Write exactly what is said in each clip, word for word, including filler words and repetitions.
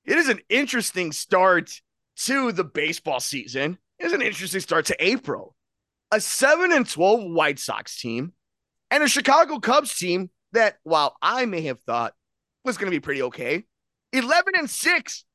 It is an interesting start to the baseball season. It is an interesting start to April. A seven and twelve White Sox team and a Chicago Cubs team that, while I may have thought was going to be pretty okay, eleven and six.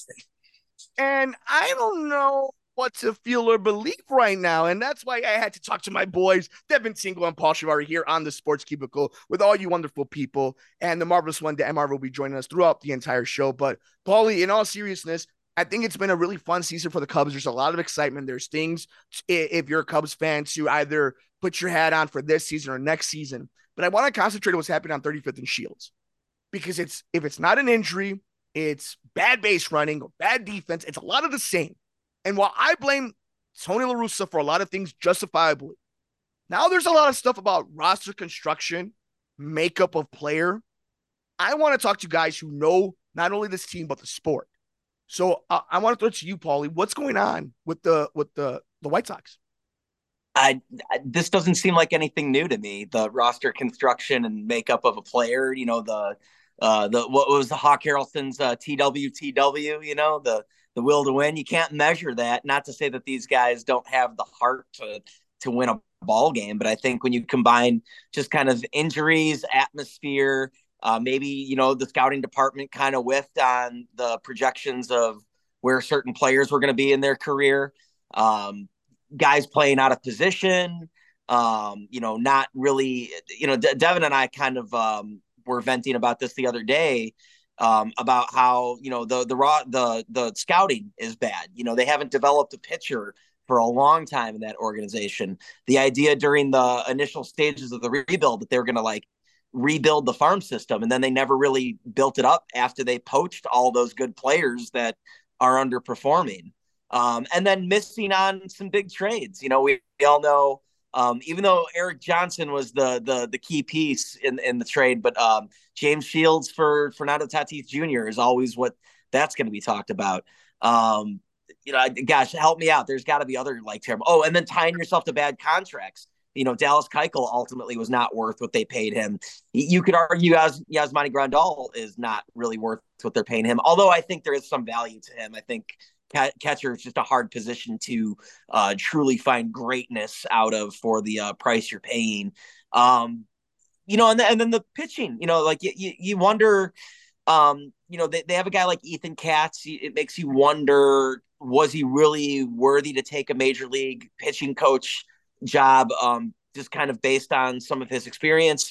And I don't know what to feel or believe right now. And that's why I had to talk to my boys, Devin Tingle and Paul Shivari, here on the Sports Cubicle with all you wonderful people. And the marvelous one, Dan Marvel, will be joining us throughout the entire show. But, Paulie, in all seriousness, I think it's been a really fun season for the Cubs. There's a lot of excitement. There's things, if you're a Cubs fan, to either put your hat on for this season or next season. But I want to concentrate on what's happening on thirty-fifth and Shields, because it's if it's not an injury, it's bad base running or bad defense. It's a lot of the same. And while I blame Tony La Russa for a lot of things justifiably, now there's a lot of stuff about roster construction, makeup of player. I want to talk to guys who know not only this team but the sport. So uh, I want to throw it to you, Paulie. What's going on with the with the the White Sox? I this doesn't seem like anything new to me. The roster construction and makeup of a player, you know, the uh the what was the Hawk Harrelson's uh, T W T W, you know, the the will to win. You can't measure that. Not to say that these guys don't have the heart to to win a ball game, but I think when you combine just kind of injuries, atmosphere, uh, maybe you know the scouting department kind of whiffed on the projections of where certain players were going to be in their career. Um, Guys playing out of position, um, you know, not really, you know, De- Devin and I kind of um, were venting about this the other day um, about how, you know, the, the raw, the, the scouting is bad. You know, they haven't developed a pitcher for a long time in that organization. The idea during the initial stages of the rebuild that they were going to like rebuild the farm system, and then they never really built it up after they poached all those good players that are underperforming. Um, and then missing on some big trades. You know, we, we all know, um, even though Eric Johnson was the the the key piece in in the trade, but um, James Shields for Fernando Tatis Junior is always what that's going to be talked about. Um, you know, gosh, help me out. There's got to be other like terrible. Oh, and then tying yourself to bad contracts. You know, Dallas Keuchel ultimately was not worth what they paid him. You could argue as Yasmani Grandal is not really worth what they're paying him. Although I think there is some value to him. I think catcher is just a hard position to uh, truly find greatness out of for the uh, price you're paying. Um, you know, and, the, and then the pitching, you know, like you, you, you wonder, um, you know, they, they have a guy like Ethan Katz. It makes you wonder, was he really worthy to take a major league pitching coach job, um, just kind of based on some of his experience?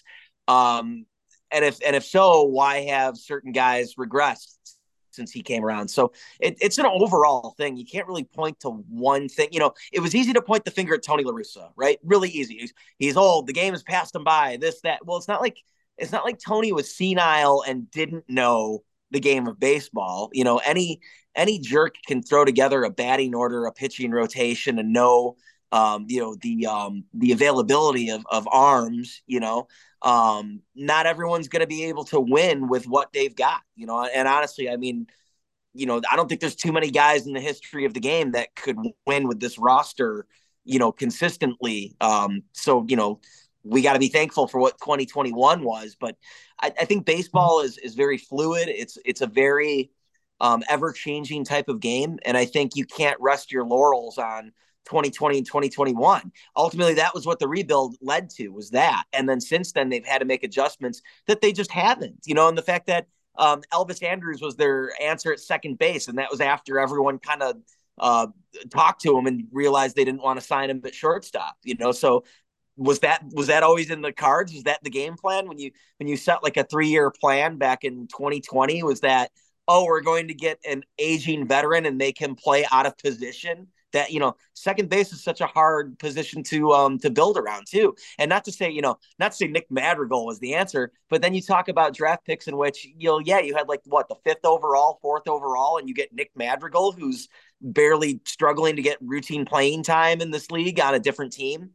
Um, and if and if so, why have certain guys regressed since he came around? So it, it's an overall thing. You can't really point to one thing. You know, it was easy to point the finger at Tony La Russa, right? Really easy. He's, he's old. The game has passed him by. This, that. Well, it's not like it's not like Tony was senile and didn't know the game of baseball. You know, any any jerk can throw together a batting order, a pitching rotation, and know um, you know the um, the availability of of arms. You know, um, not everyone's going to be able to win with what they've got, you know, and honestly, I mean, you know, I don't think there's too many guys in the history of the game that could win with this roster, you know, consistently. Um, so, you know, we got to be thankful for what twenty twenty-one was, but I, I think baseball is, is very fluid. It's, it's a very um, ever changing type of game. And I think you can't rest your laurels on twenty twenty and twenty twenty-one. Ultimately, that was what the rebuild led to, was that. And then since then, they've had to make adjustments that they just haven't, you know, and the fact that um, Elvis Andrews was their answer at second base, and that was after everyone kind of uh, talked to him and realized they didn't want to sign him at shortstop, you know, so was that was that always in the cards? Was that the game plan when you when you set like a three year plan back in twenty twenty? Was that, oh, we're going to get an aging veteran and they can play out of position? That, you know, second base is such a hard position to um to build around too. And not to say, you know, not to say Nick Madrigal was the answer, but then you talk about draft picks in which, you know, yeah, you had like what, the fifth overall, fourth overall, and you get Nick Madrigal, who's barely struggling to get routine playing time in this league on a different team.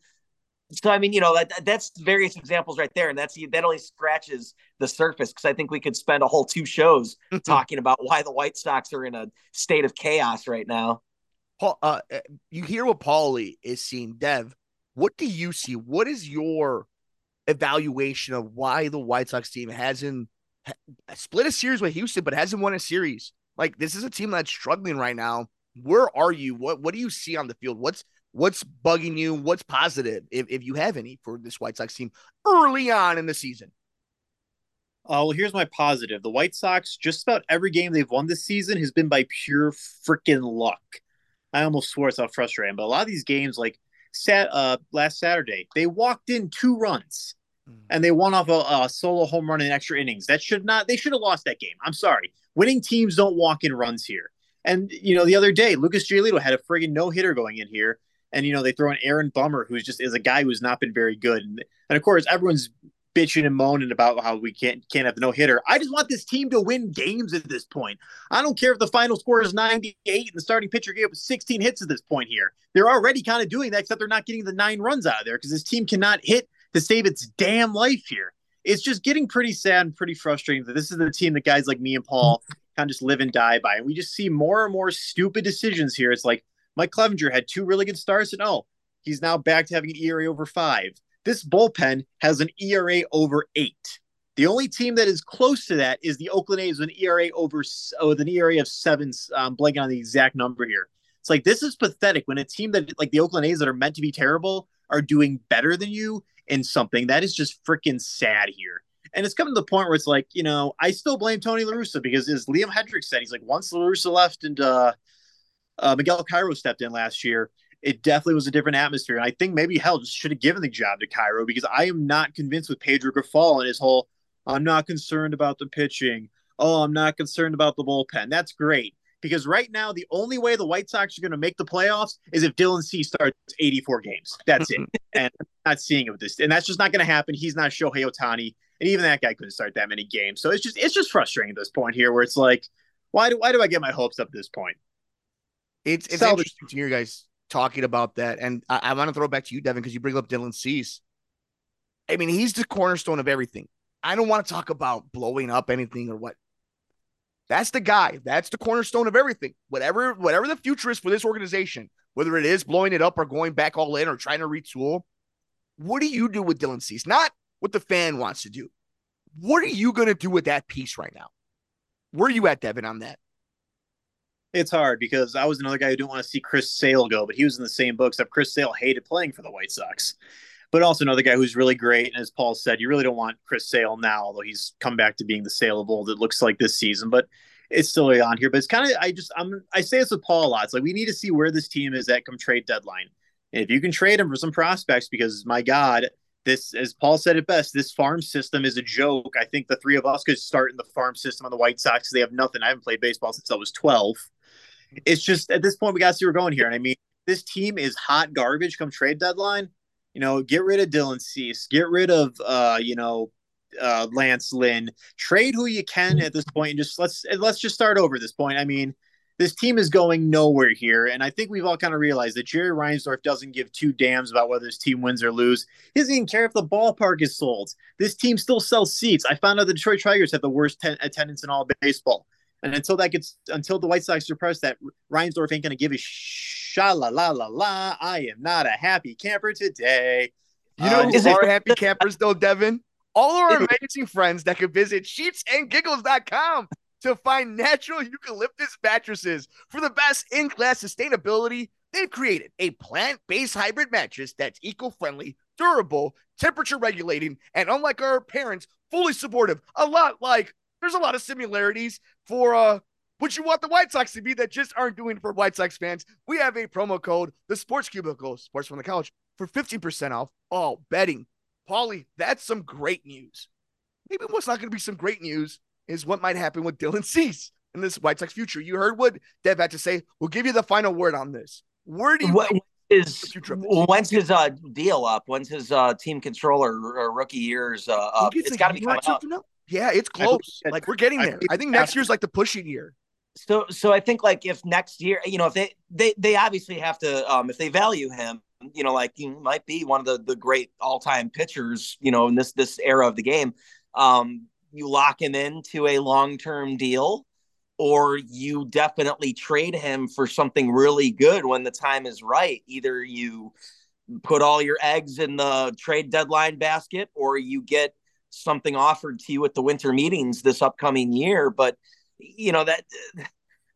So I mean, you know, that, that's various examples right there, and that's that only scratches the surface, because I think we could spend a whole two shows talking about why the White Sox are in a state of chaos right now. Paul, uh, you hear what Paulie is seeing. Dev, what do you see? What is your evaluation of why the White Sox team hasn't ha- split a series with Houston, but hasn't won a series Like, this is a team that's struggling right now. Where are you? What What do you see on the field? What's What's bugging you? What's positive, if, if you have any, for this White Sox team early on in the season? Uh, well, here's my positive. The White Sox, just about every game they've won this season has been by pure freaking luck. I almost swore it's how frustrating, but a lot of these games, like sat, uh, last Saturday, they walked in two runs and they won off a, a solo home run in extra innings. That should not, they should have lost that game. I'm sorry. Winning teams don't walk in runs here. And, you know, the other day, Lucas Giolito had a friggin' no-hitter going in here. And, you know, they throw in Aaron Bummer, who's just is a guy who's not been very good. And, and of course, everyone's bitching and moaning about how we can't can't have the no-hitter. I just want this team to win games at this point. I don't care if the final score is ninety-eight and the starting pitcher gave up sixteen hits at this point here. They're already kind of doing that, except they're not getting the nine runs out of there because this team cannot hit to save its damn life here. It's just getting pretty sad and pretty frustrating that this is the team that guys like me and Paul kind of just live and die by. And we just see more and more stupid decisions here. It's like Mike Clevenger had two really good starts, and oh, he's now back to having an E R A over five. This bullpen has an E R A over eight. The only team that is close to that is the Oakland A's with an E R A over oh, with an E R A of seven. Um, blanking on the exact number here. It's like, this is pathetic when a team that like the Oakland A's that are meant to be terrible are doing better than you in something. That is just freaking sad here. And it's coming to the point where it's like, you know, I still blame Tony La Russa because, as Liam Hendriks said, he's like, once La Russa left and uh, uh, Miguel Cairo stepped in last year, it definitely was a different atmosphere. And I think maybe hell just should have given the job to Cairo, because I am not convinced with Pedro Grifol and his whole, I'm not concerned about the pitching. Oh, I'm not concerned about the bullpen. That's great. Because right now, the only way the White Sox are going to make the playoffs is if Dylan Cease starts eighty-four games. That's it. And I'm not seeing it with this. And that's just not going to happen. He's not Shohei Ohtani. And even that guy couldn't start that many games. So it's just it's just frustrating at this point here, where it's like, why do why do I get my hopes up at this point? It's it's Salvage. Interesting to hear you guys talking about that. And I, I want to throw it back to you, Devin, because you bring up Dylan Cease. I mean, he's the cornerstone of everything. I don't want to talk about blowing up anything or what. That's the guy. That's the cornerstone of everything. Whatever, whatever the future is for this organization, whether it is blowing it up or going back all in or trying to retool, what do you do with Dylan Cease? Not what the fan wants to do. What are you going to do with that piece right now? Where are you at, Devin, on that? It's hard because I was another guy who didn't want to see Chris Sale go, but he was in the same book, except Chris Sale hated playing for the White Sox. But also another guy who's really great. And as Paul said, you really don't want Chris Sale now, although he's come back to being the Sale of old, it looks like this season. But it's still on here. But it's kind of, I just, I'm, I say this with Paul a lot. It's like, we need to see where this team is at come trade deadline. And if you can trade him for some prospects, because my God, this, as Paul said it best, this farm system is a joke. I think the three of us could start in the farm system on the White Sox because they have nothing. I haven't played baseball since I was twelve. It's just, at this point, we got to see where we're going here. And I mean, this team is hot garbage come trade deadline. You know, get rid of Dylan Cease, get rid of, uh, you know, uh, Lance Lynn, trade who you can at this point, and just let's let's just start over at this point. I mean, this team is going nowhere here, and I think we've all kind of realized that Jerry Reinsdorf doesn't give two damns about whether his team wins or lose. He doesn't even care if the ballpark is sold. This team still sells seats. I found out the Detroit Tigers have the worst ten- attendance in all of baseball, and until that gets until the White Sox surpass that, Reinsdorf ain't going to give a sha la la la la. I am not a happy camper today. You know uh, who are happy campers though, Devin? All our amazing friends that could visit sheets and giggles dot com to find natural eucalyptus mattresses for the best in-class sustainability. They've created a plant-based hybrid mattress that's eco-friendly, durable, temperature-regulating, and unlike our parents, fully supportive. A lot like, there's a lot of similarities for uh, what you want the White Sox to be that just aren't doing for White Sox fans. We have a promo code, the Sports Cubicle, Sports from the Couch, for fifteen percent off all bedding. Paulie, that's some great news. Maybe what's not going to be some great news is what might happen with Dylan Cease in this White Sox future. You heard what Dev had to say. We'll give you the final word on this. Where do you what is when's his uh, deal up? When's his uh, team controller or rookie years uh, up? It's, it's got to be coming up. Now. Yeah, it's close. Like we're getting there. I think next year's like the pushing year. So, so I think like if next year, you know, if they they they obviously have to, um, if they value him, you know, like he might be one of the the great all time pitchers, you know, in this this era of the game. Um, you lock him into a long term deal, or you definitely trade him for something really good when the time is right. Either you put all your eggs in the trade deadline basket, or you get something offered to you at the winter meetings this upcoming year. But you know that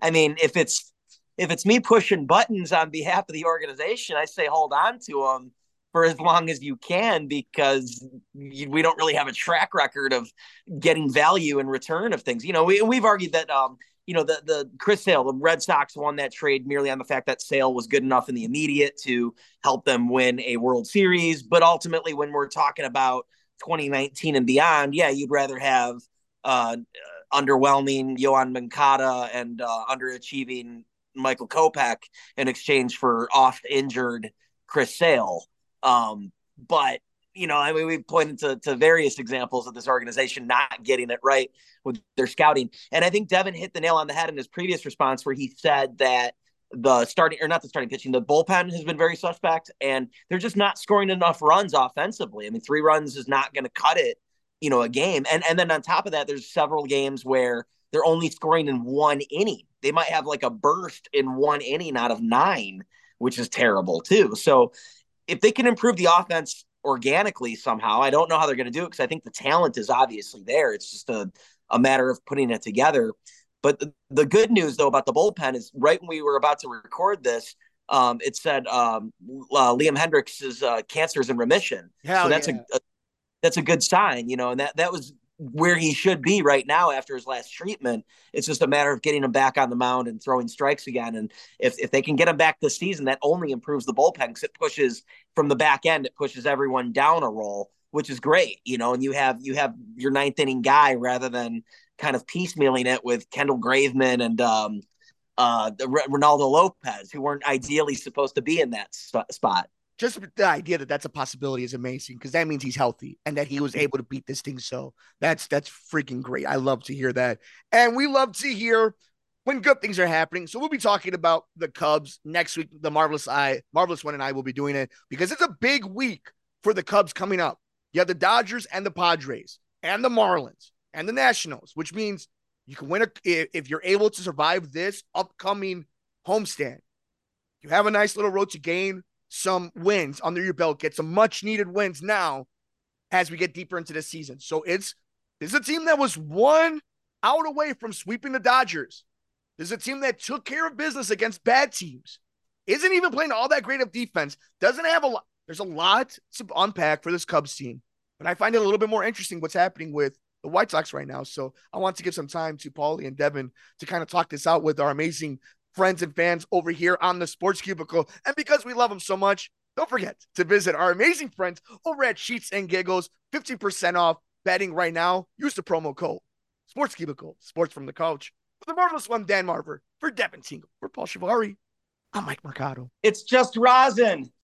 I mean, if it's if it's me pushing buttons on behalf of the organization, I say hold on to them for as long as you can, because we don't really have a track record of getting value in return of things. You know, we, we've argued that, um, you know, the, the Chris Sale, the Red Sox won that trade merely on the fact that Sale was good enough in the immediate to help them win a World Series. But ultimately, when we're talking about twenty nineteen and beyond, yeah, you'd rather have uh, underwhelming Yoan Moncada and uh, underachieving Michael Kopech in exchange for oft injured Chris Sale. Um, but, you know, I mean, we've pointed to, to various examples of this organization not getting it right with their scouting. And I think Devin hit the nail on the head in his previous response where he said that the starting, or not the starting pitching, the bullpen has been very suspect, and they're just not scoring enough runs offensively. I mean, three runs is not going to cut it, you know, a game. And, and then on top of that, there's several games where they're only scoring in one inning. They might have like a burst in one inning out of nine, which is terrible too. So if they can improve the offense organically somehow, I don't know how they're going to do it, because I think the talent is obviously there. It's just a, a matter of putting it together. But the, the good news, though, about the bullpen is right when we were about to record this, um, it said um, uh, Liam Hendriks' uh, cancer is in remission. Hell so that's yeah. a, a that's a good sign, you know, and that that was where he should be right now after his last treatment. It's just a matter of getting him back on the mound and throwing strikes again. And if, if they can get him back this season, that only improves the bullpen, because it pushes from the back end, it pushes everyone down a roll, which is great, you know, and you have, you have your ninth inning guy rather than kind of piecemealing it with Kendall Graveman and um, uh, Ronaldo Lopez, who weren't ideally supposed to be in that sp- spot. Just the idea that that's a possibility is amazing, because that means he's healthy and that he was able to beat this thing. So that's that's freaking great. I love to hear that. And we love to hear when good things are happening. So we'll be talking about the Cubs next week. The Marvelous I, Marvelous One and I will be doing it because it's a big week for the Cubs coming up. You have the Dodgers and the Padres and the Marlins and the Nationals, which means you can win a, if you're able to survive this upcoming homestand. You have a nice little road to gain some wins under your belt, get some much needed wins now as we get deeper into the season. So it's, this is a team that was one out away from sweeping the Dodgers. This is a team that took care of business against bad teams. Isn't even playing all that great of defense. Doesn't have a lot. There's a lot to unpack for this Cubs team, but I find it a little bit more interesting what's happening with the White Sox right now. So I want to give some time to Paulie and Devin to kind of talk this out with our amazing friends and fans over here on the Sports Cubicle. And because we love them so much, don't forget to visit our amazing friends over at Sheets and Giggles. fifty percent off betting right now. Use the promo code Sports Cubicle, sports from the couch. For the Marvelous One, Dan Marver. For Devin Tingle. For Paul Shivari, I'm Mike Mercado. It's just rosin.